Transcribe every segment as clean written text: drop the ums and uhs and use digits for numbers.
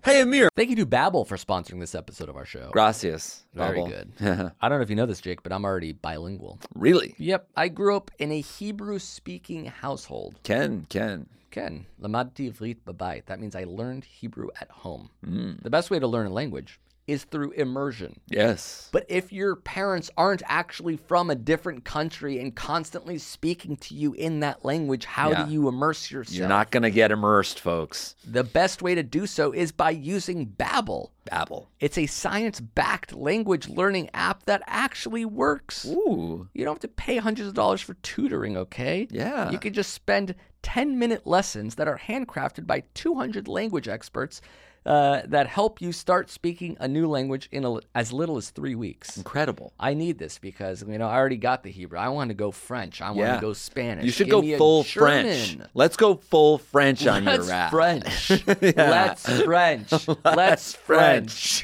Hey, Amir. Thank you to Babbel for sponsoring this episode of our show. Gracias. Very Babbel. good. I don't know if you know this, Jake, but I'm already bilingual. Really? Yep. I grew up in a Hebrew-speaking household. Ken. Ken, lamadti ivrit babayit. That means I learned Hebrew at home. The best way to learn a language is through immersion. Yes. But if your parents aren't actually from a different country and constantly speaking to you in that language, how do you immerse yourself? You're not going to get immersed, folks. The best way to do so is by using Babbel. Babbel. It's a science-backed language learning app that actually works. Ooh. You don't have to pay hundreds of dollars for tutoring, okay? Yeah. You can just spend 10-minute lessons that are handcrafted by 200 language experts that help you start speaking a new language in as little as 3 weeks. Incredible. I need this because, I already got the Hebrew. I want to go French. I want to go Spanish. You should Give go me a full German. French. Let's go full French on your rap. French. Yeah. Let's French. Let's French.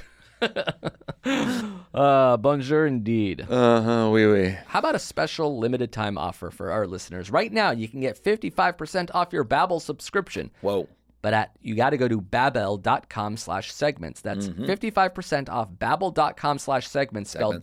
Bonjour indeed. Oui. How about a special limited time offer for our listeners? Right now, you can get 55% off your Babbel subscription. Whoa. But you got to go to babbel.com/segments. That's 55% off babbel.com/segments, spelled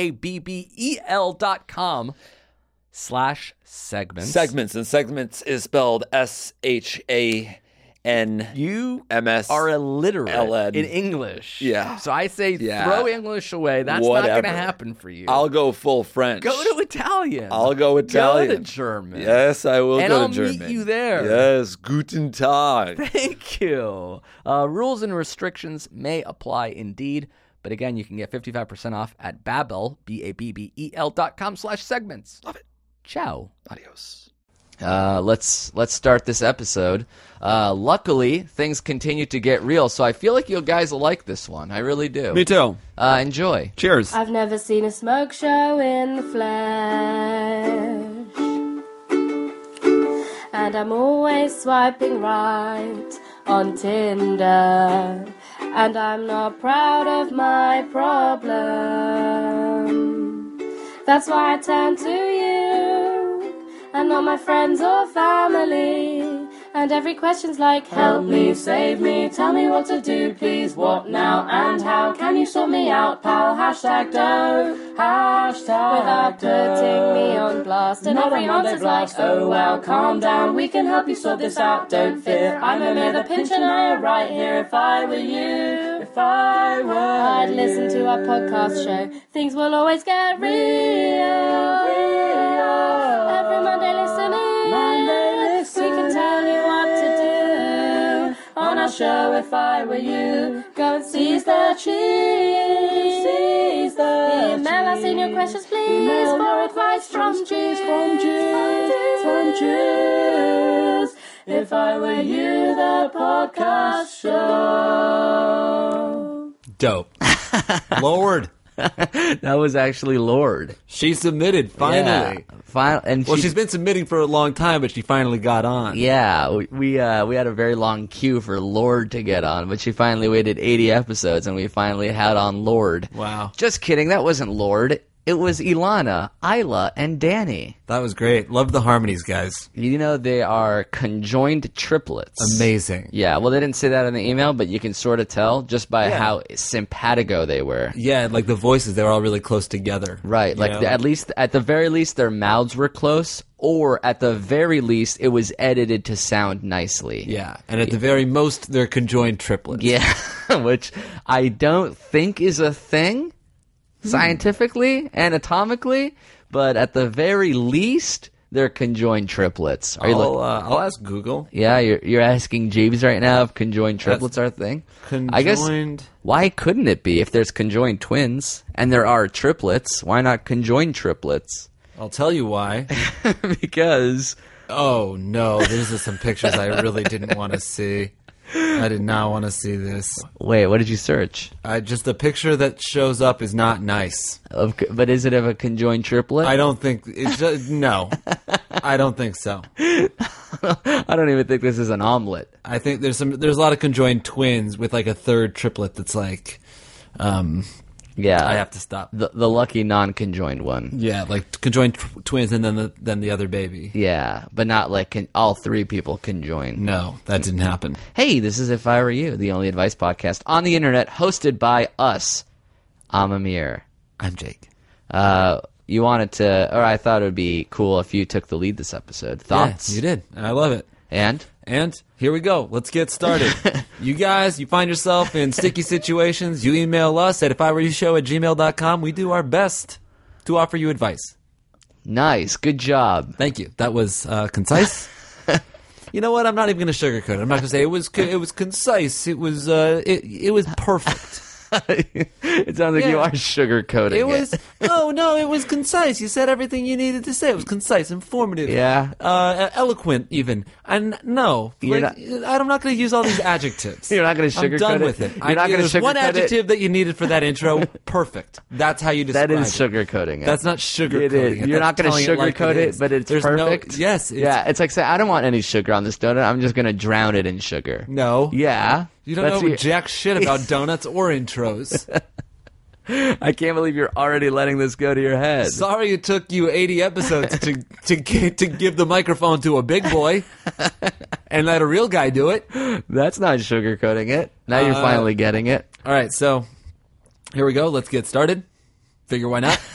BABBEL.com/segments. Segments, and segments is spelled SHANMS. You are illiterate in English. Yeah. So I say throw English away. That's Whatever. not going to happen for you. I'll go full French. Go to Italian. I'll go Italian. Go to German. Yes, I will and go I'll to German. meet you there. Yes, guten Tag. Thank you. Rules and restrictions may apply indeed. But again, you can get 55% off at Babbel, BABBEL.com/segments. Love it. Ciao. Adios. Let's start this episode. Luckily, things continue to get real, so I feel like you guys will like this one. I really do. Me too. Enjoy. Cheers. I've never seen a smoke show in the flesh, and I'm always swiping right on Tinder, and I'm not proud of my problem. That's why I turn to you and not my friends or family. And every question's like, help me, save me, tell me what to do, please, what now and how, can you sort me out, pal, hashtag dough, hashtag without putting me on blast. And every answer's like, oh well, calm down, we can help you sort this out, don't fear, I'm Amir the Pinch and I am right here. If I were you, I'd listen to our podcast show, things will always get real. Every Monday listening, we can tell you what to do on our show. If I were you, go and seize the cheese. Email us in your questions, please, for advice from Jews. If I were you, the podcast show. Dope. Lord. That was actually Lord. She submitted, finally. Yeah. She's been submitting for a long time, but she finally got on. Yeah, we had a very long queue for Lord to get on, but she finally waited 80 episodes, and we finally had on Lord. Wow. Just kidding, that wasn't Lord. It was Ilana, Isla, and Danny. That was great. Love the harmonies, guys. You know, they are conjoined triplets. Amazing. Yeah, well, they didn't say that in the email, but you can sort of tell just by how simpatico they were. Yeah, like the voices, they were all really close together. Right, like at the very least, their mouths were close, or at the very least, it was edited to sound nicely. Yeah, and at the very most, they're conjoined triplets. Yeah, which I don't think is a thing. Scientifically, anatomically, but at the very least, they're conjoined triplets. I'll ask Google. Yeah, you're asking Jeeves right now if conjoined triplets are a thing. I guess, why couldn't it be? If there's conjoined twins and there are triplets, why not conjoined triplets? I'll tell you why. Because... Oh, no, these are some pictures I really didn't want to see. I did not want to see this. Wait, what did you search? Just the picture that shows up is not nice. But is it of a conjoined triplet? I don't think it's just, no. I don't think so. I don't even think this is an omelet. I think there's a lot of conjoined twins with like a third triplet that's like Yeah. I have to stop. The lucky non-conjoined one. Yeah, like conjoined twins and then the other baby. Yeah, but not like all three people conjoin. No, that didn't happen. Hey, this is If I Were You, the only advice podcast on the internet, hosted by us. I'm Amir. I'm Jake. You wanted to, or I thought it would be cool if you took the lead this episode. Thoughts? Yeah, you did. I love it. And here we go. Let's get started. You guys, you find yourself in sticky situations, you email us at iwereyoushow@gmail.com. We do our best to offer you advice. Nice. Good job. Thank you. That was concise. You know what? I'm not even going to sugarcoat it. I'm not going to say it was concise. It was perfect. It sounds like you are sugarcoating it. It was no, it was concise. You said everything you needed to say. It was concise, informative, eloquent, even. And no, I'm not going to use all these adjectives. You're not going to sugarcoat it. I'm done with it. You're not going to sugarcoat it. One adjective that you needed for that intro. Perfect. That's how you describe it. That is sugarcoating it. That's not sugarcoating it. You're not going to sugarcoat it, but it's perfect. Yes. It's like saying, I don't want any sugar on this donut. I'm just going to drown it in sugar. No. Yeah. You don't know jack shit about donuts or intros. I can't believe you're already letting this go to your head. Sorry it took you 80 episodes to give the microphone to a big boy and let a real guy do it. That's not sugarcoating it. Now you're finally getting it. All right, so here we go. Let's get started. Figure why not?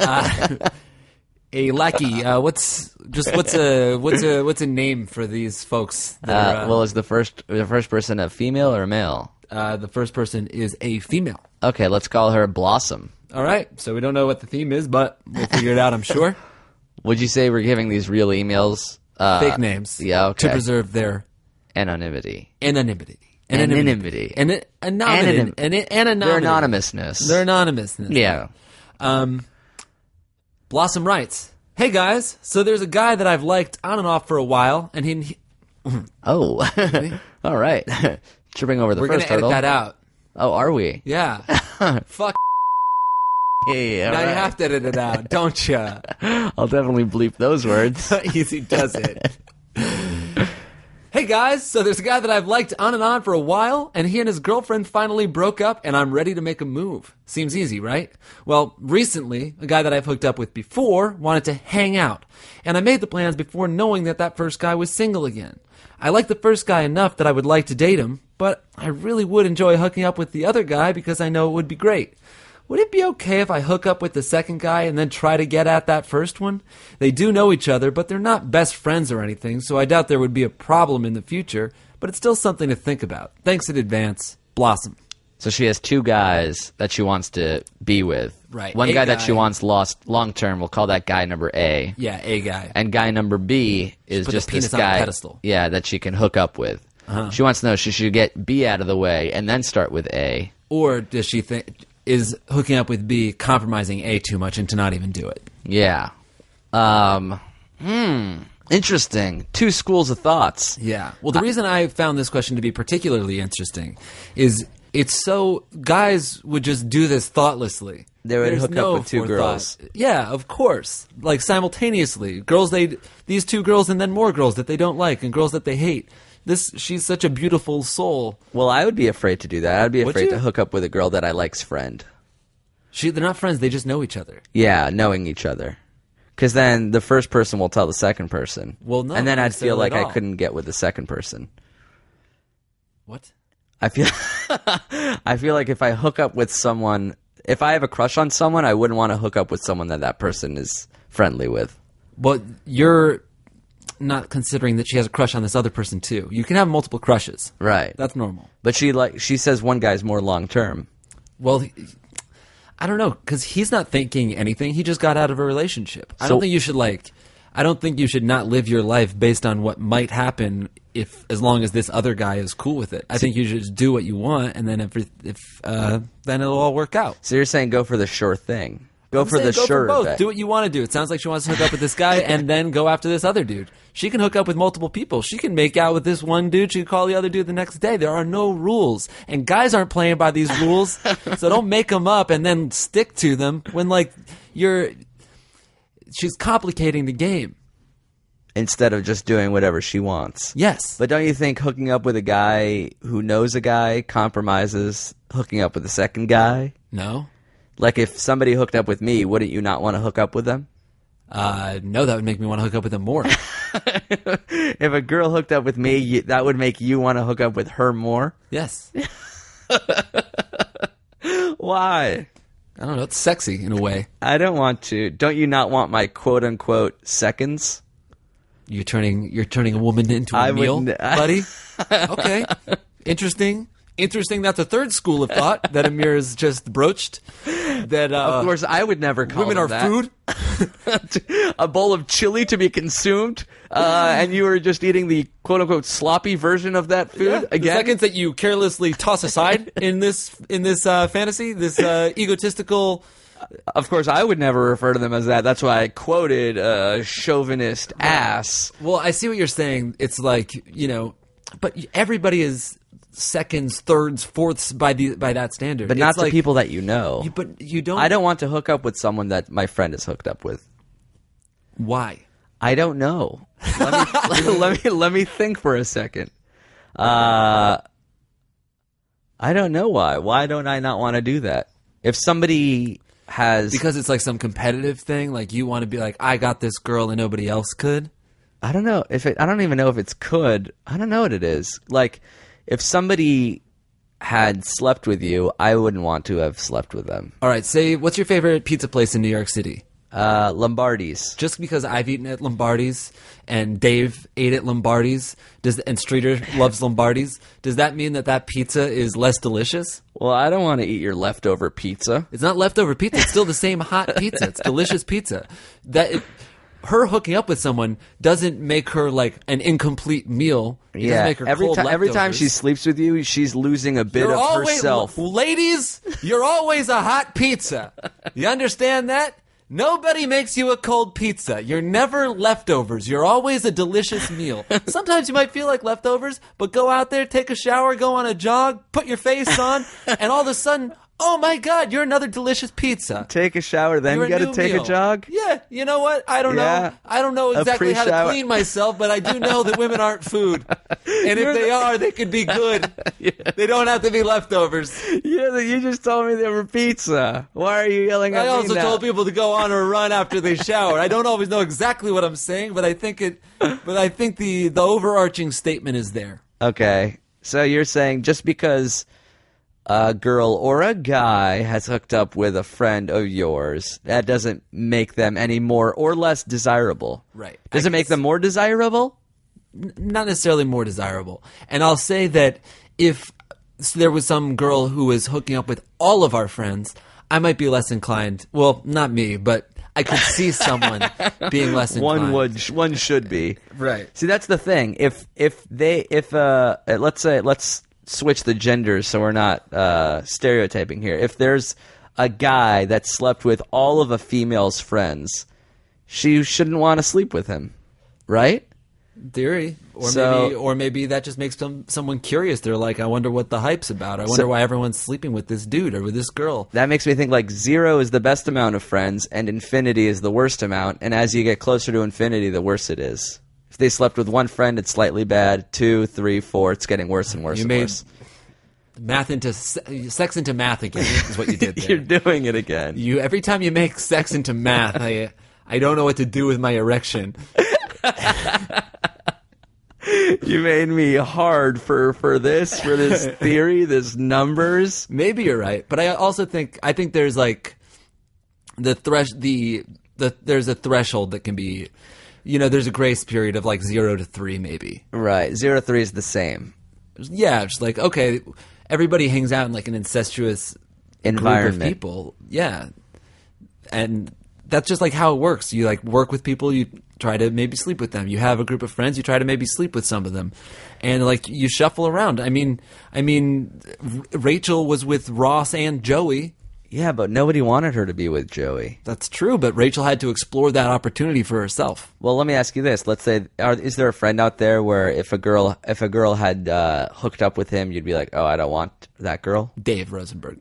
A lackey. What's a name for these folks? Is the first person a female or a male? The first person is a female. Okay, let's call her Blossom. All right. So we don't know what the theme is, but we'll figure it out, I'm sure. Would you say we're giving these real emails fake names? Yeah, okay. To preserve their anonymity. They're anonymousness. Yeah. Blossom writes, "Hey guys, so there's a guy that I've liked on and off for a while, and he all right, tripping over the we're first gonna hurdle. edit that out. Oh, are we? Yeah. Fuck. Hey, now you have to edit it out, don't you? I'll definitely bleep those words. Easy does it. Hey guys, so there's a guy that I've liked on and on for a while, and he and his girlfriend finally broke up, and I'm ready to make a move. Seems easy, right? Well, recently, a guy that I've hooked up with before wanted to hang out, and I made the plans before knowing that first guy was single again. I like the first guy enough that I would like to date him, but I really would enjoy hooking up with the other guy because I know it would be great. Would it be okay if I hook up with the second guy and then try to get at that first one? They do know each other, but they're not best friends or anything, so I doubt there would be a problem in the future, but it's still something to think about. Thanks in advance, Blossom." So she has two guys that she wants to be with. Right. One guy that she wants lost long term. We'll call that guy number A. Yeah, A guy. And guy number B is just this guy. On a pedestal. Yeah, that she can hook up with. Uh-huh. She wants to know she should get B out of the way and then start with A. Or does she think is hooking up with B compromising A too much and to not even do it? Yeah. Interesting. Two schools of thoughts. Yeah. Well, the reason I found this question to be particularly interesting is it's so guys would just do this thoughtlessly. They would hook up with two girls. Yeah, of course. Like simultaneously. These two girls and then more girls that they don't like and girls that they hate. She's such a beautiful soul. Well, I would be afraid to do that. I'd be afraid to hook up with a girl that I like's friend. They're not friends, they just know each other. Yeah, knowing each other. Because then the first person will tell the second person. Well, no. And then I'd feel like I couldn't get with the second person. What? I feel like if I hook up with someone, if I have a crush on someone, I wouldn't want to hook up with someone that person is friendly with. But you're not considering that she has a crush on this other person too. You can have multiple crushes. Right. That's normal. But she says one guy's more long term. Well, I don't know, because he's not thinking anything. He just got out of a relationship. I don't think you should not live your life based on what might happen as long as this other guy is cool with it. I think you should just do what you want, and then then it'll all work out. So you're saying go for the sure thing. Go for both. Bet. Do what you want to do. It sounds like she wants to hook up with this guy and then go after this other dude. She can hook up with multiple people. She can make out with this one dude. She can call the other dude the next day. There are no rules. And guys aren't playing by these rules. So don't make them up and then stick to them when, she's complicating the game. Instead of just doing whatever she wants. Yes. But don't you think hooking up with a guy who knows a guy compromises hooking up with a second guy? No. Like if somebody hooked up with me, wouldn't you not want to hook up with them? No, that would make me want to hook up with them more. If a girl hooked up with me, that would make you want to hook up with her more? Yes. Why? I don't know. It's sexy in a way. I don't want to. Don't you not want my quote unquote seconds? You're turning a woman into a meal, buddy. Okay. Interesting. That's a third school of thought that Amir has just broached. That of course I would never call women are that. food. A bowl of chili to be consumed, and you were just eating the quote unquote sloppy version of that food again. The seconds that you carelessly toss aside in this fantasy, this egotistical. Of course, I would never refer to them as that. That's why I quoted chauvinist ass. Well, I see what you're saying. It's like, but everybody is seconds, thirds, fourths by that standard. But not the people that you know. But you don't. I don't want to hook up with someone that my friend is hooked up with. Why? I don't know. Let me think for a second. I don't know why. Why don't I not want to do that? If somebody has... Because it's like some competitive thing, like you want to be like, I got this girl and nobody else could? I don't know. I don't even know if it's could. I don't know what it is. Like, if somebody had slept with you, I wouldn't want to have slept with them. All right, what's your favorite pizza place in New York City? Lombardi's. Just because I've eaten at Lombardi's and Dave ate at Lombardi's, and Streeter loves Lombardi's, does that mean that pizza is less delicious? Well, I don't want to eat your leftover pizza. It's not leftover pizza. It's still the same hot pizza. It's delicious pizza. Her hooking up with someone doesn't make her like an incomplete meal. It doesn't make her every time she sleeps with you, she's losing a bit of herself. Ladies, you're always a hot pizza. You understand that? Nobody makes you a cold pizza. You're never leftovers. You're always a delicious meal. Sometimes you might feel like leftovers, but go out there, take a shower, go on a jog, put your face on, and all of a sudden, oh my God, you're another delicious pizza. Take a shower, then you got to take a jog? Yeah, you know what? I don't know. I don't know exactly how to clean myself, but I do know that women aren't food. And if they are, they could be good. Yeah. They don't have to be leftovers. Yeah, you just told me they were pizza. Why are you yelling at me now? I also told people to go on a run after they shower. I don't always know exactly what I'm saying, but I think the overarching statement is there. Okay. So you're saying just because a girl or a guy has hooked up with a friend of yours, that doesn't make them any more or less desirable. Right. Does it make them more desirable? Not necessarily more desirable. And I'll say that if there was some girl who was hooking up with all of our friends, I might be less inclined. Well, not me, but I could see someone being less inclined. One should be. Right. See, that's the thing. Let's switch the genders so we're not stereotyping here. If there's a guy that slept with all of a female's friends, she shouldn't want to sleep with him, right? Theory. Or maybe that just makes someone curious. They're like, I wonder what the hype's about. I wonder why everyone's sleeping with this dude or with this girl. That makes me think like 0 is the best amount of friends and infinity is the worst amount. And as you get closer to infinity, the worse it is. If they slept with one friend, it's slightly bad. 2, 3, 4, it's getting worse and worse and worse. Sex into math again is what you did there. You're doing it again. Every time you make sex into math, I don't know what to do with my erection. You made me hard for this theory, this numbers. Maybe you're right, but I also think there's like there's a threshold that can be, there's a grace period of like 0 to 3 maybe. Right, 0 to 3 is the same. Yeah, just like okay, everybody hangs out in like an incestuous environment group of people. Yeah, and that's just like how it works. You like work with people, you try to maybe sleep with them. You have a group of friends, you try to maybe sleep with some of them. And like you shuffle around. I mean Rachel was with Ross and Joey. Yeah, but nobody wanted her to be with Joey. That's true, but Rachel had to explore that opportunity for herself. Well, let me ask you this. Let's say is there a friend out there where if a girl had hooked up with him, you'd be like, "Oh, I don't want that girl?" Dave Rosenberg.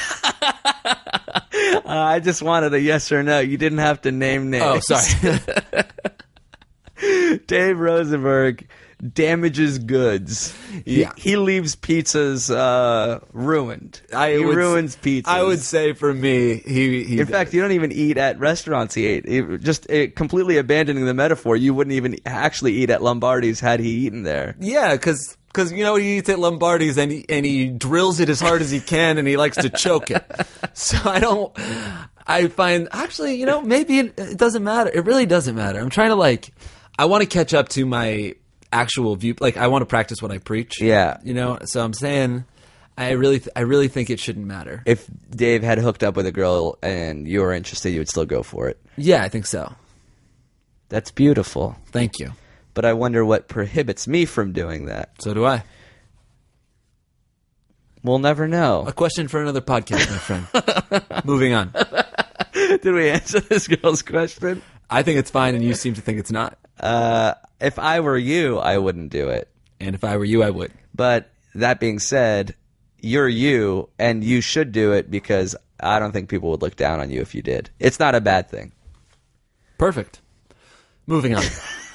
I just wanted a yes or no. You didn't have to name names. Oh, sorry. Dave Rosenberg damages goods. Yeah. He leaves pizzas ruined. He would ruins pizzas. I would say for me, he In fact, you don't even eat at restaurants he ate. Completely abandoning the metaphor, you wouldn't even actually eat at Lombardi's had he eaten there. yeah, because you know he eats at Lombardi's and he drills it as hard as he can and he likes to choke it. So I find actually, you know, maybe it doesn't matter. It really doesn't matter. I'm trying to I want to catch up to my actual view. Like I want to practice what I preach. Yeah. You know, so I'm saying I really think it shouldn't matter. If Dave had hooked up with a girl and you were interested, you would still go for it. Yeah, I think so. That's beautiful. Thank you. But I wonder what prohibits me from doing that. So do I. We'll never know. A question for another podcast, my friend. Moving on. Did we answer this girl's question? I think it's fine, and you seem to think it's not. If I were you, I wouldn't do it. And if I were you, I would. But that being said, you're you, and you should do it because I don't think people would look down on you if you did. It's not a bad thing. Perfect. Moving on.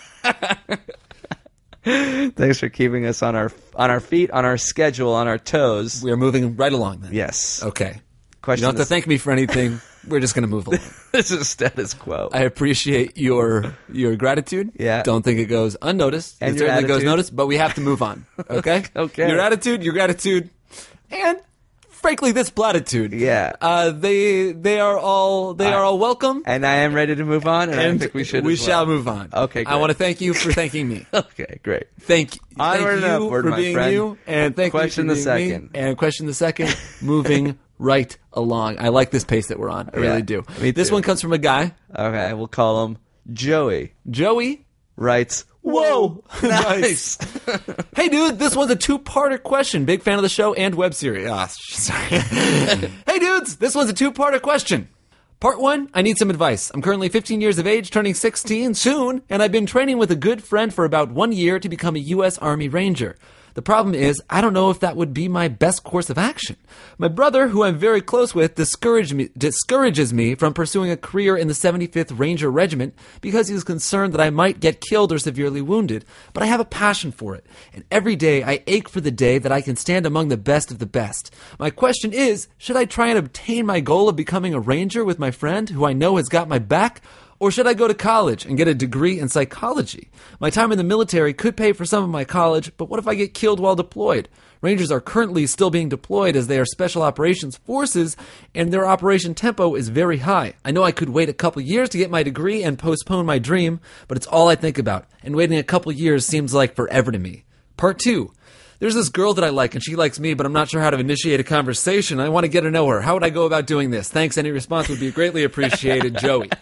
Thanks for keeping us on our feet, on our schedule, on our toes. We are moving right along then. Yes. Okay. Question You don't have to is- thank me for anything. We're just going to move along. This is status quo. I appreciate your gratitude. Yeah. Don't think it goes unnoticed. And it your certainly goes attitude. noticed, but we have to move on. Okay? Okay. Your attitude, your gratitude, and frankly, this platitude. Yeah. They are all welcome. And I am ready to move on, and I think we should. We as well. shall move on. Okay, I great. want to thank you for thanking me. Okay, great. Thank Onward and you upward, for my being friend. you, and thank Question you the for being second. me, and question the second. Moving right along. I like this pace that we're on. I Yeah, really do. me This too. one comes from a guy, Okay, we'll call him Joey. Joey. Writes, Whoa. nice. Hey, dude, this one's a two-parter question. Big fan of the show and web series. Ah, sorry. Hey, dudes, this one's a two-parter question. Part 1, I need some advice. I'm currently 15 years of age, turning 16 soon, and I've been training with a good friend for about 1 year to become a U.S. Army Ranger. The problem is, I don't know if that would be my best course of action. My brother, who I'm very close with, discourages me from pursuing a career in the 75th Ranger Regiment because he's concerned that I might get killed or severely wounded. But I have a passion for it, and every day I ache for the day that I can stand among the best of the best. My question is, should I try and obtain my goal of becoming a Ranger with my friend, who I know has got my back? Or should I go to college and get a degree in psychology? My time in the military could pay for some of my college, but what if I get killed while deployed? Rangers are currently still being deployed as they are special operations forces, and their operation tempo is very high. I know I could wait a couple years to get my degree and postpone my dream, but it's all I think about, and waiting a couple years seems like forever to me. Part 2. There's this girl that I like, and she likes me, but I'm not sure how to initiate a conversation. I want to get to know her. How would I go about doing this? Thanks. Any response would be greatly appreciated, Joey.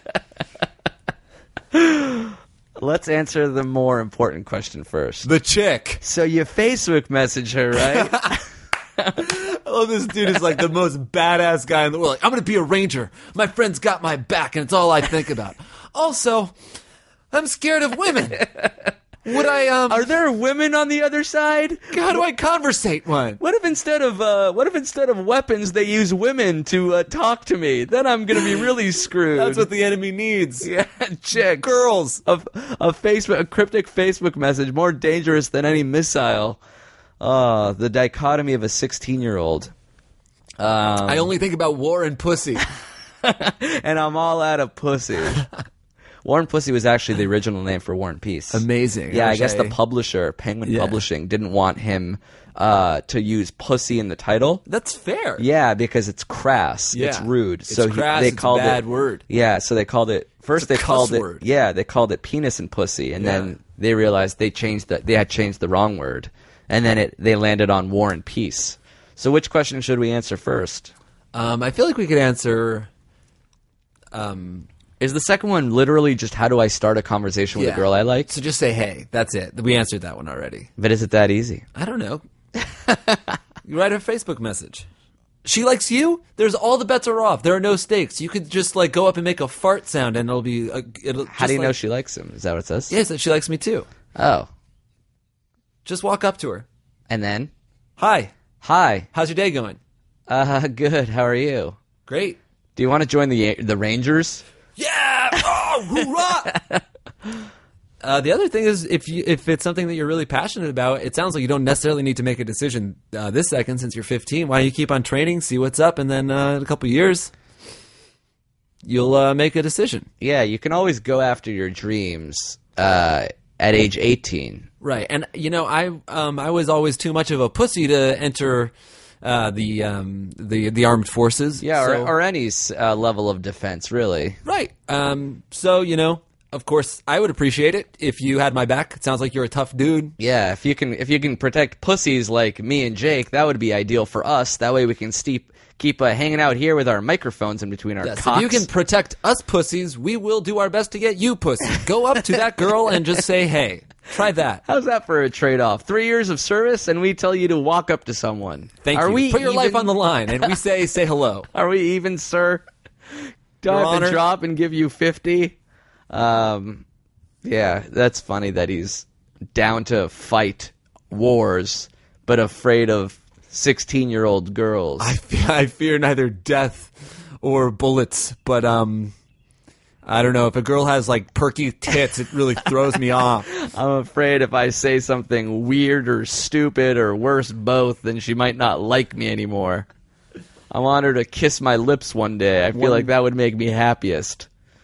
Let's answer the more important question first. The chick. So you Facebook message her, right? Oh, this dude is like the most badass guy in the world. Like, I'm going to be a ranger. My friend's got my back, and it's all I think about. Also, I'm scared of women. Would I, Are there women on the other side? how do I conversate one? What if instead of weapons they use women to talk to me? Then I'm gonna be really screwed. That's what the enemy needs. yeah, chicks. Girls. A cryptic Facebook message more dangerous than any missile. The dichotomy of a 16-year-old. I only think about war and pussy. And I'm all out of pussy. War and Pussy was actually the original name for War and Peace. Amazing. Yeah, I guess the Okay. publisher, Penguin Yeah. Publishing, didn't want him to use pussy in the title. That's fair. Yeah, because it's crass. Yeah. It's rude. It's So crass, they it's a called bad it word. Yeah, so they called it first. It's a They called cuss it word. yeah. They called it penis and pussy, and Yeah. then they realized they had changed the wrong word, and then they landed on War and Peace. So which question should we answer first? I feel like we could answer. Is the second one literally just how do I start a conversation with Yeah. a girl I like? So just say hey. That's it. We answered that one already. But is it that easy? I don't know. You write her a Facebook message. She likes you. There's all the bets are off. There are no stakes. You could just like go up and make a fart sound, and it'll be. How do you know she likes him? Is that what it says? Yes, that she likes me too. Oh, Just walk up to her. and then Hi. hi. How's your day going? Good. How are you? Great. Do you want to join the Rangers? Yeah. Oh, hoorah! The other thing is, if it's something that you're really passionate about, it sounds like you don't necessarily need to make a decision this second since you're 15. Why don't you keep on training, see what's up, and then in a couple years, you'll make a decision. Yeah, you can always go after your dreams at age 18. Right, and I was always too much of a pussy to enter the armed forces. Yeah, so- or any level of defense, really. right. So of course, I would appreciate it if you had my back. It sounds like you're a tough dude. Yeah, if you can protect pussies like me and Jake, that would be ideal for us. That way we can keep hanging out here with our microphones in between our Yes, cocks. if you can protect us pussies, we will do our best to get you pussy. Go up to that girl and just say, hey. Try that. How's that for a trade-off? 3 years of service, and we tell you to walk up to someone. Thank Are you. We Put your life even- on the line, and we say hello. Are we even, sir? Do I Your have Honor. to drop and give you 50? Yeah, that's funny that he's down to fight wars, but afraid of 16-year-old girls. I fear neither death or bullets, but I don't know. If a girl has like perky tits, it really throws me off. I'm afraid if I say something weird or stupid or worse both, then she might not like me anymore. I want her to kiss my lips one day. I feel like that would make me happiest.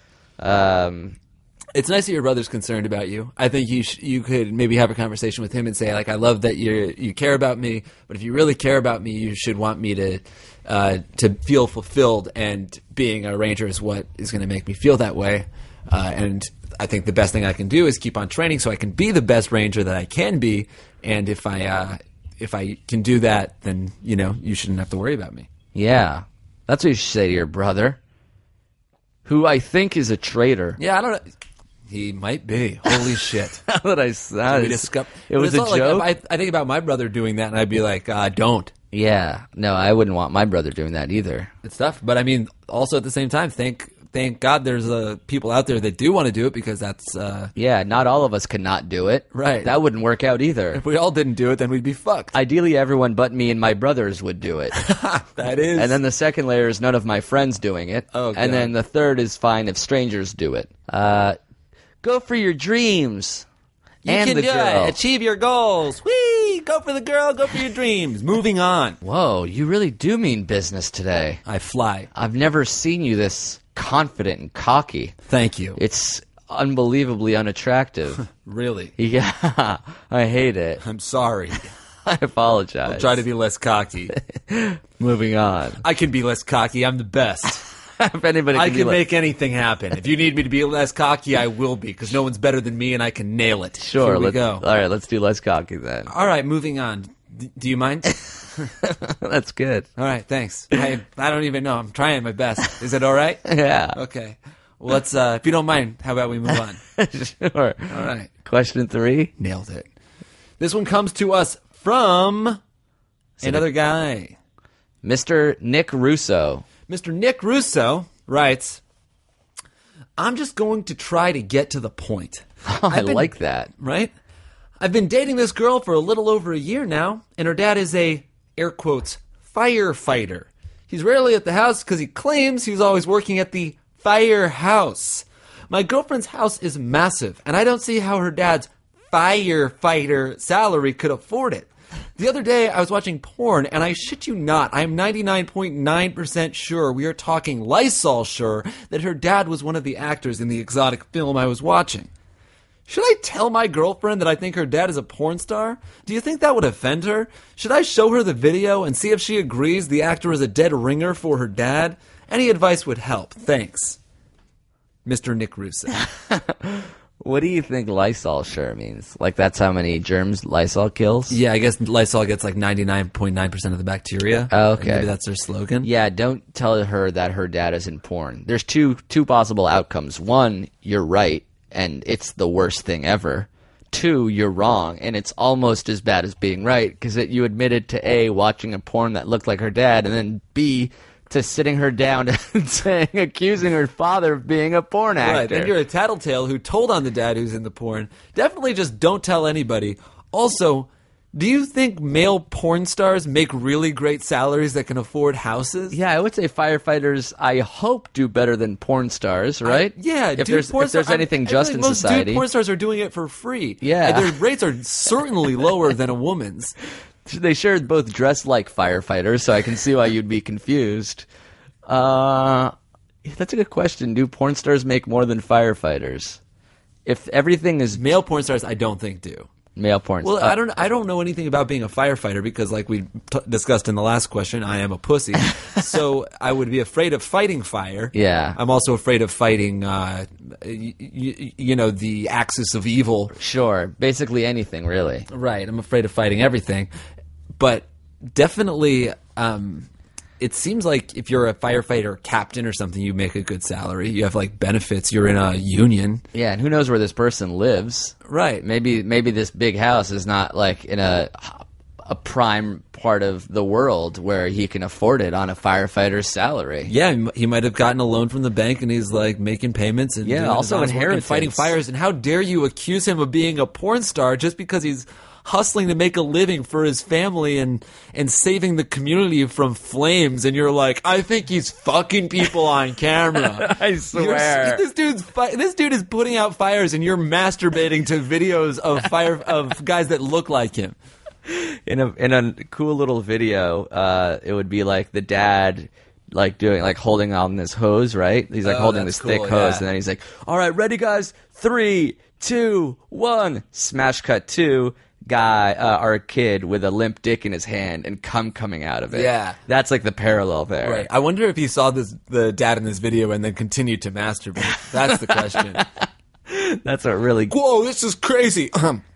It's nice that your brother's concerned about you. I think you could maybe have a conversation with him and say, like, I love that you care about me, but if you really care about me, you should want me to feel fulfilled, and being a ranger is what is going to make me feel that way. And I think the best thing I can do is keep on training so I can be the best ranger that I can be. And if I can do that, then you shouldn't have to worry about me. Yeah, that's what you should say to your brother, who I think is a traitor. Yeah, I don't know. He might be. Holy shit. Now that I saw We it, discuss- it was But a it's not joke. Like, I think about my brother doing that, and I'd be like, don't. Yeah, no, I wouldn't want my brother doing that either. It's tough. But I mean, also at the same time, thank God there's people out there that do want to do it, because that's Yeah, not all of us could not do it. Right. That wouldn't work out either. if we all didn't do it, then we'd be fucked. Ideally, everyone but me and my brothers would do it. That is. And then the second layer is none of my friends doing it. Oh, God. And then the third is fine if strangers do it. Go for your dreams. you and can the do girl. it. Achieve your goals. Whee! Go for the girl. Go for your dreams. Moving on. Whoa, you really do mean business today. I fly. I've never seen you this confident and cocky. Thank you. It's unbelievably unattractive. Really. Yeah, I hate it. I'm sorry. I apologize. Try to be less cocky. Moving on. I can be less cocky. I'm the best. If anybody I can be can like- make anything happen. If you need me to be less cocky, I will be, because no one's better than me, and I can nail it. Sure, Here we let's go. All right, let's do less cocky then. All right, moving on. Do you mind? That's good. All right, thanks. I don't even know. I'm trying my best. Is it all right? Yeah. Okay. Well, let's. If you don't mind, how about we move on? Sure. All right. Question 3. Nailed it. This one comes to us from another guy. Mr. Nick Russo. Mr. Nick Russo writes, I'm just going to try to get to the point. I like that. Right? I've been dating this girl for a little over a year now, and her dad is a, air quotes, firefighter. He's rarely at the house because he claims he was always working at the firehouse. My girlfriend's house is massive, and I don't see how her dad's firefighter salary could afford it. The other day, I was watching porn, and I shit you not, I am 99.9% sure, we are talking Lysol sure, that her dad was one of the actors in the exotic film I was watching. Should I tell my girlfriend that I think her dad is a porn star? Do you think that would offend her? Should I show her the video and see if she agrees the actor is a dead ringer for her dad? Any advice would help. Thanks. Mr. Nick Russo. What do you think Lysol sure means? Like that's how many germs Lysol kills? Yeah, I guess Lysol gets like 99.9% of the bacteria. Oh, okay. Maybe that's their slogan. Yeah, don't tell her that her dad is in porn. There's two possible outcomes. One, you're right, and it's the worst thing ever. 2, you're wrong, and it's almost as bad as being right, because you admitted to A, watching a porn that looked like her dad, and then B, to sitting her down and accusing her father of being a porn actor. Right, and you're a tattletale who told on the dad who's in the porn. Definitely just don't tell anybody. Also, Do you think male porn stars make really great salaries that can afford houses? Yeah, I would say firefighters, I hope, do better than porn stars, right? If there's anything just in society. Most porn stars are doing it for free. Yeah. And their rates are certainly lower than a woman's. They sure both dress like firefighters, so I can see why you'd be confused. That's a good question. Do porn stars make more than firefighters? If everything is Male porn stars, I don't think do. male porn Well, stars. I don't know anything about being a firefighter because, like we discussed in the last question, I am a pussy. So I would be afraid of fighting fire. Yeah. I'm also afraid of fighting, the axis of evil. Sure, basically anything, really. Right. I'm afraid of fighting everything. But definitely, it seems like if you're a firefighter captain or something, you make a good salary. You have like benefits. You're in a union. Yeah, and who knows where this person lives? Right. Maybe this big house is not like in a prime part of the world where he can afford it on a firefighter's salary. Yeah, he might have gotten a loan from the bank and he's like making payments and Yeah, doing also his honest work and inheritance. fighting fires. And how dare you accuse him of being a porn star just because he's hustling to make a living for his family and saving the community from flames? And you're like, I think he's fucking people on camera. I swear. This dude is putting out fires and you're masturbating to videos of guys that look like him. In a cool little video, it would be like the dad like holding on this hose, right? He's like holding that's this thick cool, hose, yeah. and then he's like, "All right, ready, guys? 3, 2, 1." Smash cut to guy or a kid with a limp dick in his hand and cum coming out of it. Yeah. That's like the parallel there. Right. I wonder if he saw the dad in this video and then continued to masturbate. That's the question. That's a really Whoa, this is crazy.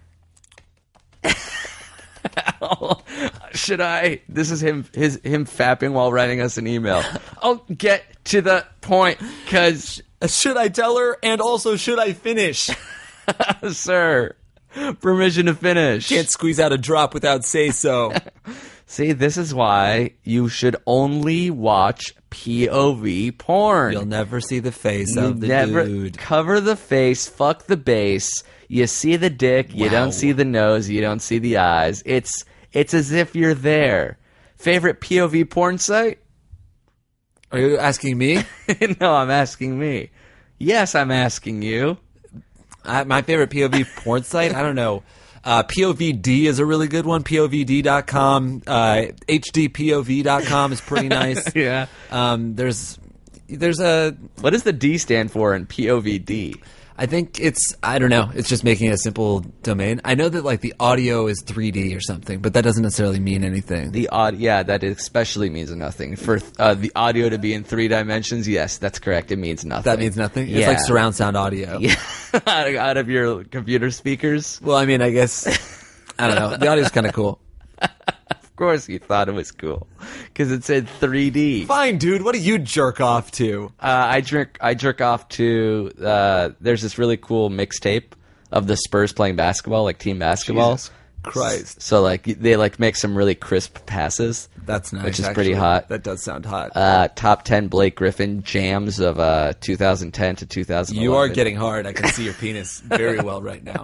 Should I? This is him fapping while writing us an email. I'll get to the point, cause Should I tell her? And also, should I finish? sir, permission to finish. Can't squeeze out a drop without say so. See, this is why you should only watch POV porn. You'll never see the face You of the never dude. cover the face, fuck the base. You see the dick, you Wow. don't see the nose, you don't see the eyes. It's as if you're there. Favorite POV porn site? Are you asking me? No, I'm asking me. Yes, I'm asking you. My favorite POV porn site? I don't know. POVD is a really good one. POVD.com. HDPOV.com is pretty nice. Yeah. There's a... What does the D stand for in POVD? I think I don't know. It's just making a simple domain. I know that like the audio is 3D or something, but that doesn't necessarily mean anything. Yeah, that especially means nothing. For the audio to be in 3 dimensions, yes, that's correct. It means nothing. That means nothing? It's Yeah. like surround sound audio. Yeah. Out of your computer speakers. Well, I mean, I guess, I don't know. The audio's kind of cool. Of course you thought it was cool. Because it said 3D. Fine, dude. What do you jerk off to? I jerk off to, there's this really cool mixtape of the Spurs playing basketball, like team basketball. Jesus Christ. So like they like make some really crisp passes. That's nice. Which is actually. pretty hot. That does sound hot. Top 10 Blake Griffin jams of 2010 to 2011. You are getting hard. I can see your penis very well right now.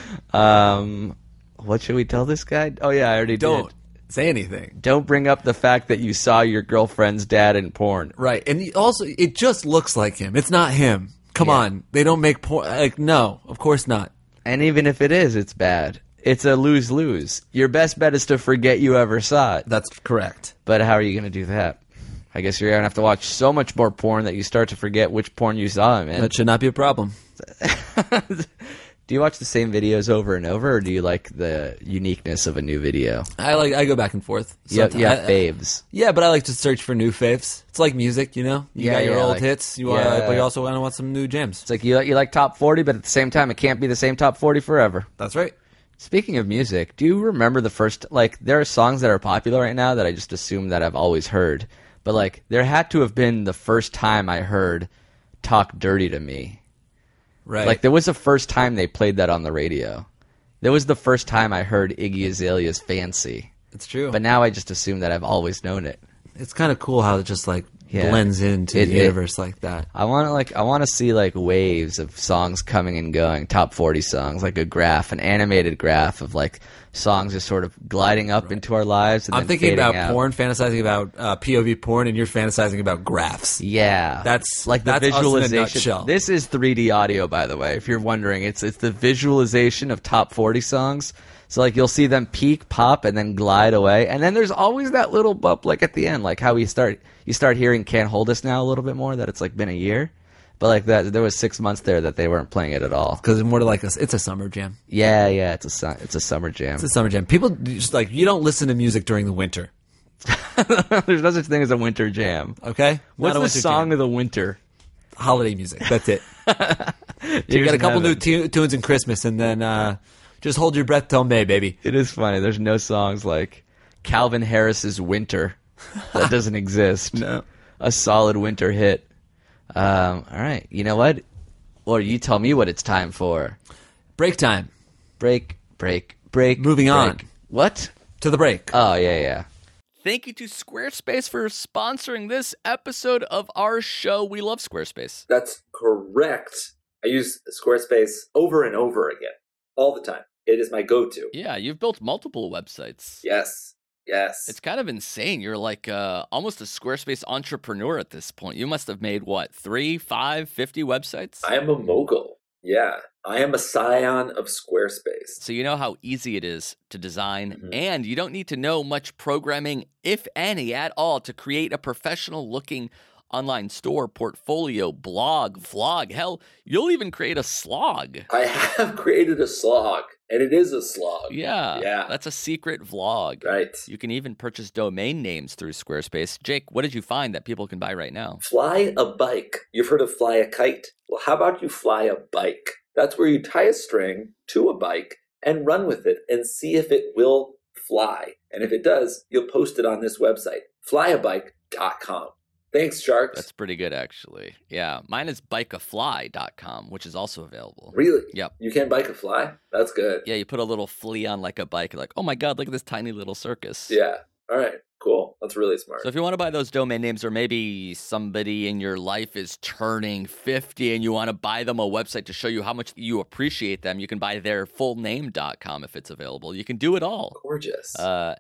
What should we tell this guy? Oh yeah, I already Don't did. say anything. Don't bring up the fact that you saw your girlfriend's dad in porn. Right. And also, it just looks like him. It's not him. Come Yeah. on. They don't make porn. Like, no, of course not. And even if it is, it's bad. It's a lose-lose. Your best bet is to forget you ever saw it. That's correct. But how are you going to do that? I guess you're going to have to watch so much more porn that you start to forget which porn you saw, man. That should not be a problem. Do you watch the same videos over and over, or do you like the uniqueness of a new video? I go back and forth. You have Sometimes- faves. Yeah, but I like to search for new faves. It's like music, you know? You Yeah, got your yeah, old like- hits, yeah. but you also want to want some new gems. It's like you like top 40, but at the same time, it can't be the same top 40 forever. That's right. Speaking of music, do you remember the first, like, there are songs that are popular right now that I just assume that I've always heard. But, like, there had to have been the first time I heard Talk Dirty to Me. Right. Like, there was the first time they played that on the radio. There was the first time I heard Iggy Azalea's Fancy. It's true. But now I just assume that I've always known it. It's kind of cool how it just, like, Yeah. blends into It- the universe like that. I want to see like waves of songs coming and going, top 40 songs, like a graph, an animated graph of like songs just sort of gliding up into our lives. And I'm then thinking fading about out. porn, fantasizing about POV porn, and you're fantasizing about graphs. Yeah, That's like the that's us in a visualization. nutshell. This is 3D audio, by the way. If you're wondering, it's the visualization of top 40 songs. So like you'll see them peak, pop, and then glide away, and then there's always that little bump, like at the end, like how you start hearing "Can't Hold Us Now" a little bit more. That it's like been a year, but like that there was 6 months there that they weren't playing it at all. Because it's more like it's a summer jam. Yeah, it's a summer jam. It's a summer jam. People just like you don't listen to music during the winter. There's no such thing as a winter jam. Okay, What's Not a the winter song jam. of the winter? Holiday music. That's it. You got a couple new tunes in Christmas, and then just hold your breath till May, baby. It is funny. There's no songs like Calvin Harris's "Winter" that doesn't exist. No. A solid winter hit. All right. You know what? Or you tell me what it's time for. Break time. Break. Moving on. What? To the break. Oh, yeah. Thank you to Squarespace for sponsoring this episode of our show. We love Squarespace. That's correct. I use Squarespace over and over again, all the time. It is my go-to. Yeah, you've built multiple websites. Yes. It's kind of insane. You're like almost a Squarespace entrepreneur at this point. You must have made, 3, 5, 50 websites? I am a mogul. Yeah. I am a scion of Squarespace. So you know how easy it is to design, Mhm. and you don't need to know much programming, if any, at all, to create a professional-looking online store, portfolio, blog, vlog. Hell, you'll even create a slog. I have created a slog, and it is a slog. Yeah, that's a secret vlog. Right. You can even purchase domain names through Squarespace. Jake, what did you find that people can buy right now? Fly a bike. You've heard of fly a kite? Well, how about you fly a bike? That's where you tie a string to a bike and run with it and see if it will fly. And if it does, you'll post it on this website, flyabike.com. Thanks, Sharks. That's pretty good, actually. Yeah, mine is bikeafly.com, which is also available. Really? Yep. You can bike a fly? That's good. Yeah, you put a little flea on like a bike. You're like, oh my God, look at this tiny little circus. Yeah. All right. Cool. That's really smart. So if you want to buy those domain names, or maybe somebody in your life is turning 50 and you want to buy them a website to show you how much you appreciate them, you can buy their fullname.com if it's available. You can do it all. Gorgeous.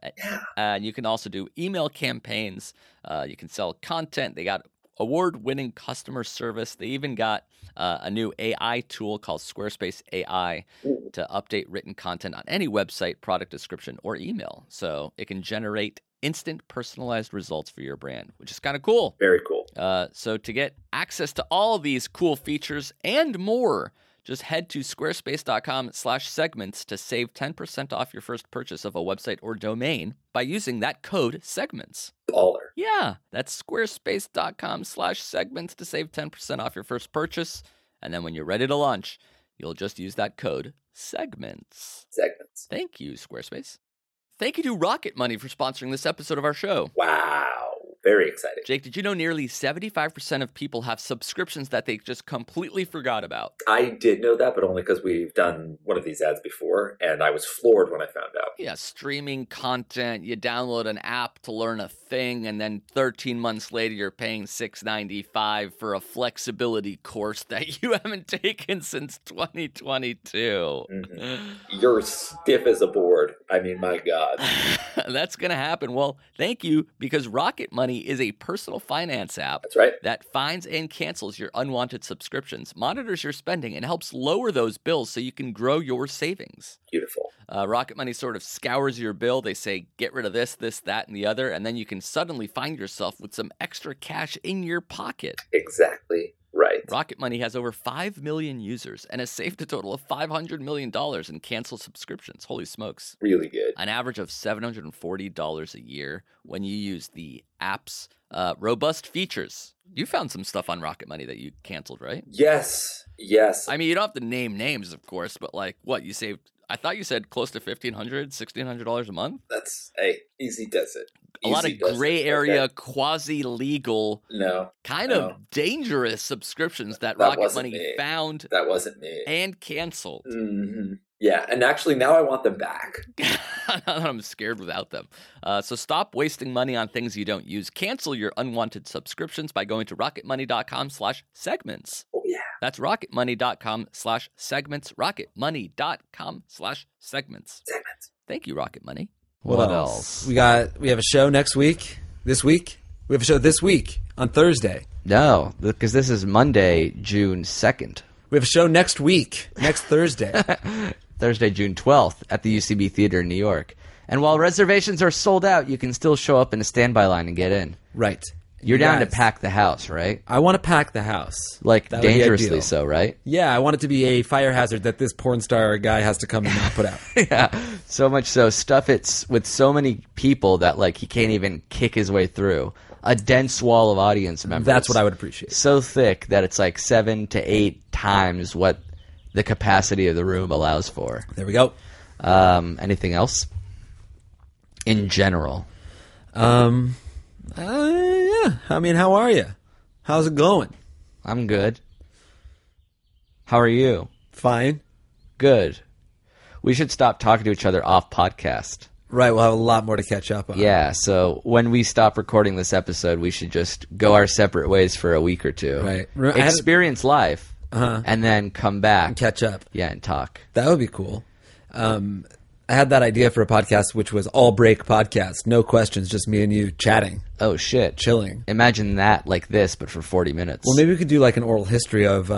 And you can also do email campaigns. You can sell content. They got award-winning customer service. They even got a new AI tool called Squarespace AI to update written content on any website, product description, or email. So it can generate instant personalized results for your brand, which is kind of cool. Very cool. So to get access to all of these cool features and more, just head to squarespace.com/segments to save 10% off your first purchase of a website or domain by using that code segments. Baller. Yeah, that's squarespace.com/segments to save 10% off your first purchase. And then when you're ready to launch, you'll just use that code segments. Segments. Thank you, Squarespace. Thank you to Rocket Money for sponsoring this episode of our show. Wow. Very exciting. Jake, did you know nearly 75% of people have subscriptions that they just completely forgot about? I did know that, but only because we've done one of these ads before, and I was floored when I found out. Yeah, streaming content, you download an app to learn a thing, and then 13 months later you're paying $6.95 for a flexibility course that you haven't taken since 2022. You're stiff as a board. I mean, my God. That's going to happen. Well, thank you, because Rocket Money is a personal finance app That's right. that finds and cancels your unwanted subscriptions, monitors your spending, and helps lower those bills so you can grow your savings. Beautiful. Rocket Money sort of scours your bill. They say, get rid of this, that, and the other, and then you can suddenly find yourself with some extra cash in your pocket. Exactly right. Rocket Money has over 5 million users and has saved a total of $500 million in canceled subscriptions. Holy smokes. Really good. An average of $740 a year when you use the app's robust features. You found some stuff on Rocket Money that you canceled, right? Yes. I mean, you don't have to name names, of course, but like what? You saved, I thought you said close to $1,500, $1,600 a month? That's, hey, easy does it. A lot of Easy does gray it. area, Okay. quasi-legal, No, kind no. of dangerous subscriptions that That Rocket wasn't Money me. found That wasn't me. and canceled. hmm Yeah, and actually now I want them back. I'm scared without them. So stop wasting money on things you don't use. Cancel your unwanted subscriptions by going to rocketmoney.com/segments. Oh, yeah. That's rocketmoney.com/segments. rocketmoney.com/segments. Segments. Thank you, Rocket Money. What else? We have a show next week. This week? We have a show this week on Thursday. No, because this is Monday, June 2nd. We have a show next week, next Thursday. Thursday, June 12th at the UCB Theater in New York. And while reservations are sold out, you can still show up in a standby line and get in. Right. You're down to Guys, pack the house, right? I want to pack the house. Like That would be dangerously ideal. so, right? Yeah, I want it to be a fire hazard that this porn star guy has to come and not put out. Yeah. So much so, stuff it's with so many people that like he can't even kick his way through. A dense wall of audience members. That's what I would appreciate. So thick that it's like 7 to 8 times what the capacity of the room allows for. There we go. Anything else? In general. Yeah. I mean, how are you? How's it going? I'm good. How are you? Fine. Good. We should stop talking to each other off podcast. Right, we'll have a lot more to catch up on. Yeah, so when we stop recording this episode, we should just go our separate ways for a week or two. Right. I had- Experience life, Uh-huh. and then come back. Catch up. Yeah, and talk. That would be cool. I had that idea for a podcast, which was all break podcast. No questions, just me and you chatting, Oh, shit. chilling. Imagine that like this, but for 40 minutes. Well, maybe we could do like an oral history of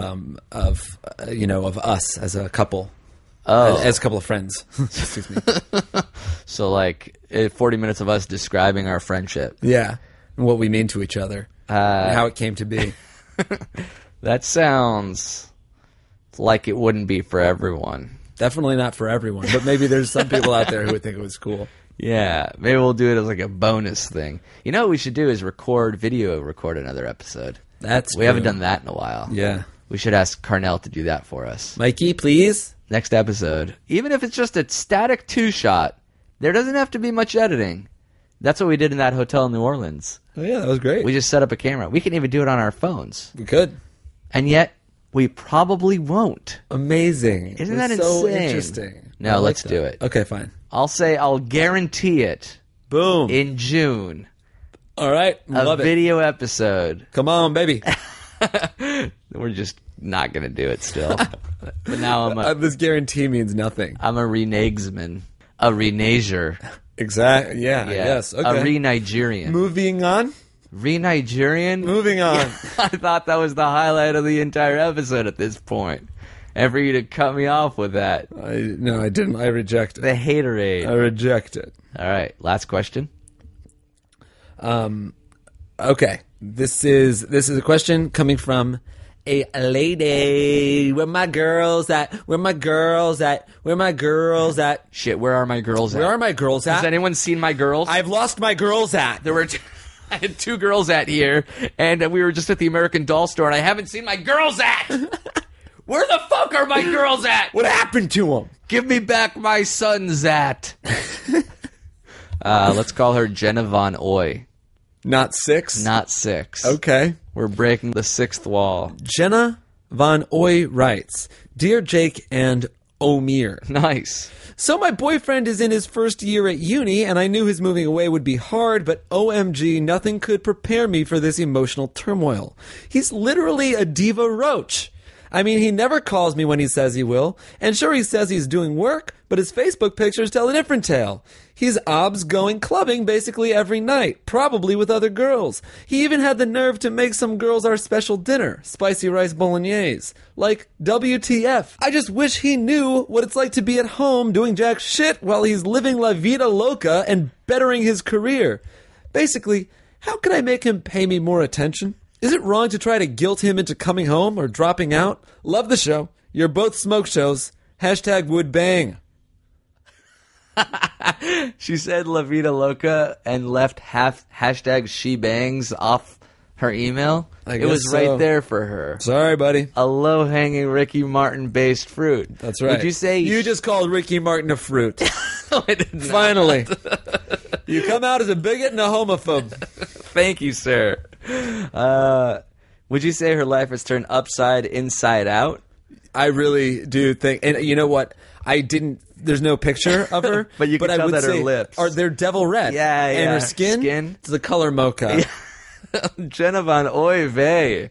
us as a couple. As a couple of friends. Excuse me. So, like, 40 minutes of us describing our friendship. Yeah. And what we mean to each other. And how it came to be. That sounds like it wouldn't be for everyone. Definitely not for everyone, but maybe there's some people out there who would think it was cool. Yeah, maybe we'll do it as like a bonus thing. You know what we should do is record another episode. We haven't done that in a while. Yeah. We should ask Carnell to do that for us. Mikey, please. Next episode. Even if it's just a static 2-shot, there doesn't have to be much editing. That's what we did in that hotel in New Orleans. Oh, yeah, that was great. We just set up a camera. We can even do it on our phones. We could. And yet, we probably won't. Amazing. Isn't It was that so insane? interesting. No, I like let's that. do it. Okay, fine. I'll guarantee it Boom. in June. All right. A Love it. video episode. Come on, baby. We're just not going to do it still. But now This guarantee means nothing. I'm a renagsman. A renager. Exactly. Yeah, I guess. Okay. A re-Nigerian. Moving on. Re-Nigerian? Moving on. I thought that was the highlight of the entire episode at this point. And for you to cut me off with that. No, I didn't. I reject it. The haterade. I reject it. All right, last question. Okay. This is a question coming from a lady. Where my girls at? Where my girls at? Where my girls at? Shit, where are my girls at? Where are my girls Has at? anyone seen my girls? I've lost my girls at. There were I had 2 girls at here, and we were just at the American Doll store, and I haven't seen my girls at. Where the fuck are my girls at? What happened to them? Give me back my sons at. Let's call her Jenna Von Oy. Not 6? Not 6. Okay. We're breaking the 6th wall. Jenna Von Oy writes, Dear Jake and Omir, Nice. so my boyfriend is in his first year at uni, and I knew his moving away would be hard, but OMG, nothing could prepare me for this emotional turmoil. He's literally a diva roach. I mean, he never calls me when he says he will, and sure, he says he's doing work, but his Facebook pictures tell a different tale. He's obs going clubbing basically every night, probably with other girls. He even had the nerve to make some girls our special dinner, spicy rice bolognese. Like, WTF. I just wish he knew what it's like to be at home doing jack shit while he's living la vida loca and bettering his career. Basically, how can I make him pay me more attention? Is it wrong to try to guilt him into coming home or dropping out? Love the show. You're both smoke shows. # would bang. She said La Vida Loca and left # she bangs off her email. I It guess was so. right there for her. Sorry, buddy. A low-hanging Ricky Martin-based fruit. That's right. Would you say you just called Ricky Martin a fruit? I did not. Finally. You come out as a bigot and a homophobe. Thank you, sir. Would you say her life has turned inside out? I really do think, and you know what? There's no picture of her, But you can I tell would that her say, lips. are they're devil red. Yeah, And yeah. her skin? It's the color mocha. Jenna Von Oy vey.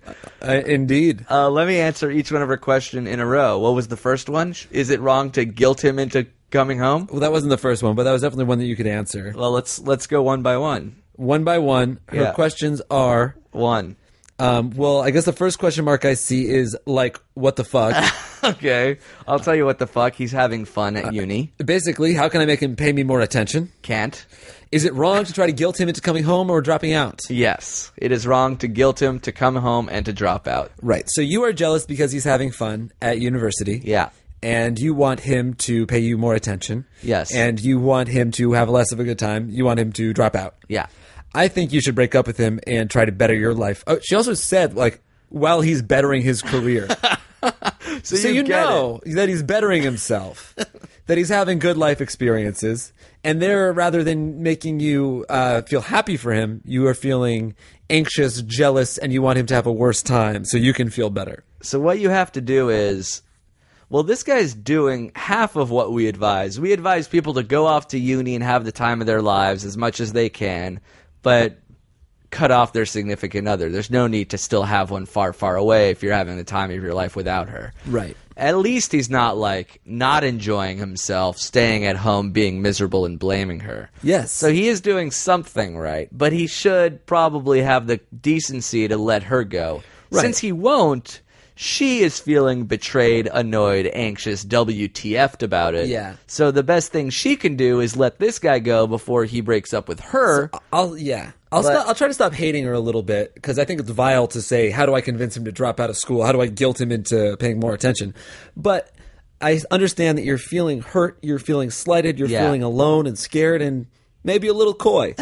Indeed. Let me answer each one of her question in a row. What was the first one? Is it wrong to guilt him into coming home? Well, that wasn't the first one, but that was definitely one that you could answer. Well, let's go one by one. One by one. Her Yeah. questions are... One. Well, I guess the first question mark I see is, like, what the fuck? Okay. I'll tell you what the fuck. He's having fun at uni. Basically, how can I make him pay me more attention? Can't. Is it wrong to try to guilt him into coming home or dropping out? Yes. It is wrong to guilt him to come home and to drop out. Right. So you are jealous because he's having fun at university. Yeah. And you want him to pay you more attention. Yes. And you want him to have less of a good time. You want him to drop out. Yeah. I think you should break up with him and try to better your life. Oh, she also said, like, while he's bettering his career. So you know that he's bettering himself, that he's having good life experiences, and there, rather than making you feel happy for him, you are feeling anxious, jealous, and you want him to have a worse time so you can feel better. So what you have to do is, well, this guy's doing half of what we advise. We advise people to go off to uni and have the time of their lives as much as they can, but cut off their significant other. There's no need to still have one far, far away if you're having the time of your life without her. Right. At least he's not, like, not enjoying himself, staying at home, being miserable and blaming her. Yes. So he is doing something right, but he should probably have the decency to let her go. Right. Since he won't, she is feeling betrayed, annoyed, anxious, WTF'd about it. Yeah. So the best thing she can do is let this guy go before he breaks up with her. I'll try to stop hating her a little bit because I think it's vile to say, how do I convince him to drop out of school? How do I guilt him into paying more attention? But I understand that you're feeling hurt, you're feeling slighted, you're Yeah. feeling alone and scared and maybe a little coy.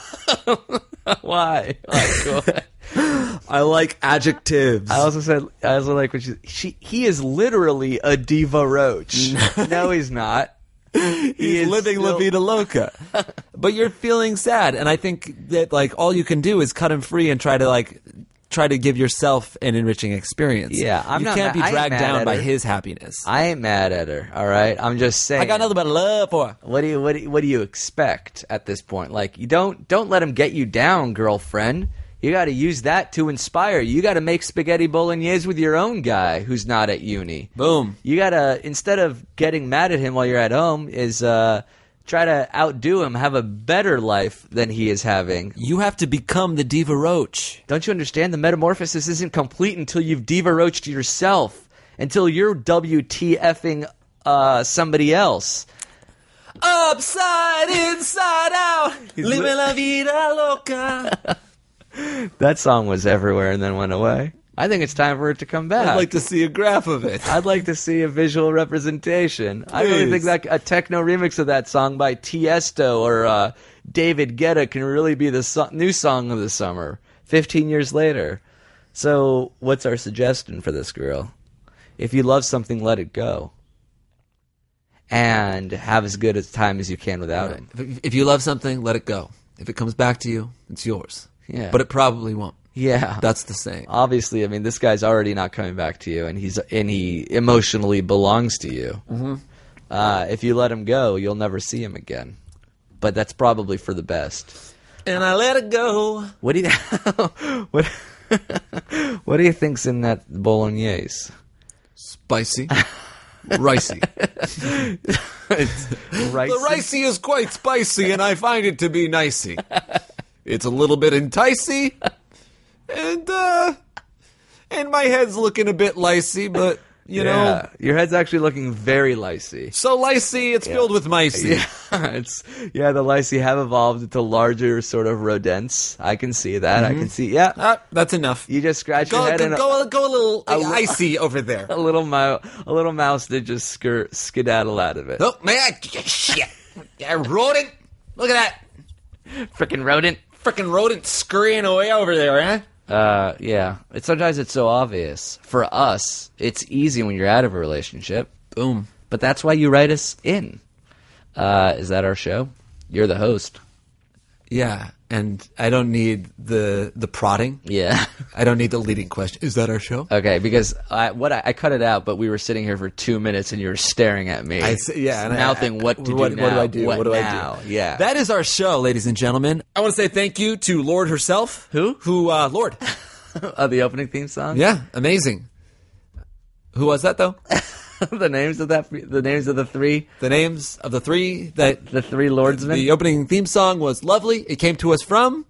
Why? Like, I like adjectives. I also like what he is literally a diva roach. No, he's not. He's living La Vida Loca. But you're feeling sad, and I think that like all you can do is cut him free and try to give yourself an enriching experience. Yeah, you can't be I ain't dragged mad down at by her. his happiness. I ain't mad at her. All right, I'm just saying. I got nothing but love for her. What do you expect at this point? Like, you don't let him get you down, girlfriend. You got to use that to inspire. You got to make spaghetti bolognese with your own guy who's not at uni. Boom. You got to, instead of getting mad at him while you're at home, is try to outdo him, have a better life than he is having. You have to become the diva roach. Don't you understand? The metamorphosis isn't complete until you've diva roached yourself, until you're WTFing somebody else. Upside, inside out, living la vida loca. That song was everywhere and then went away. I think it's time for it to come back. I'd like to see a graph of it. I'd like to see a visual representation. I really think that a techno remix of that song by Tiesto or David Guetta can really be the new song of the summer, 15 years later. So what's our suggestion for this girl? If you love something, let it go. And have as good a time as you can without it. If you love something, let it go. If it comes back to you, it's yours. Yeah. But it probably won't. Yeah. That's the saying. Obviously, I mean, this guy's already not coming back to you, and he emotionally belongs to you. Mm-hmm. If you let him go, you'll never see him again. But that's probably for the best. And I let it go. What do you what do you think's in that bolognese? Spicy. Ricey. Rice. The ricey is quite spicy, and I find it to be nicey. It's a little bit enticey, and my head's looking a bit licey, but you know, your head's actually looking very licey. so licey it's filled with micey. Yeah, the lycee have evolved into larger sort of rodents. I can see that. I can see. Yeah, That's enough. you just scratch your Go, head go, and go a little icy over there. a little mouse did just skedaddle out of it. Oh man, shit! Rodent, look at that Frickin' rodent. freaking rodent scurrying away over there, huh? Yeah. Sometimes it's so obvious. For us, it's easy when you're out of a relationship. Boom. But that's why you write us in. Is that our show? You're the host. Yeah, and I don't need the prodding. Yeah. I don't need the leading question. Is that our show? Okay, because I cut it out, but we were sitting here for 2 minutes and you were staring at me. Mouthing what to do what now. do I do? What do now? I do? Yeah. That is our show, ladies and gentlemen. I want to say thank you to Lord herself. Who? Lord. The opening theme song? Yeah, amazing. Who was that, though? the names of the three The names of the three that the three lordsmen. the opening theme song was lovely. It came to us from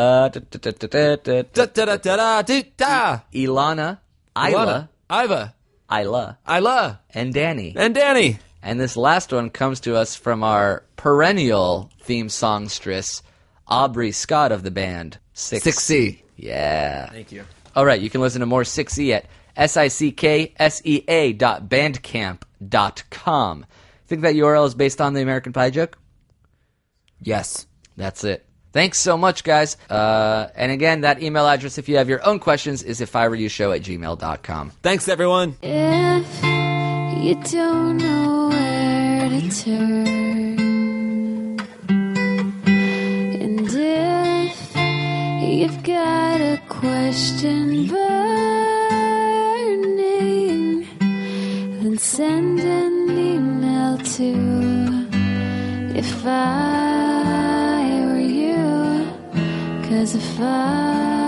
Ilana, Isla, Isla, and Danny. and Danny. And this last one comes to us from our perennial theme songstress, Aubrey Scott of the band 6C. Yeah. Thank you. All right, you can listen to more 6E at sicksea.bandcamp.com. Think that URL is based on the American Pie joke? Yes. That's it. Thanks so much, guys. And again, that email address, if you have your own questions, is ifiwereyoushow@gmail.com. Thanks, everyone. If you don't know where to turn, and if you've got a question burning, then send an email to If I Were You, 'cause if I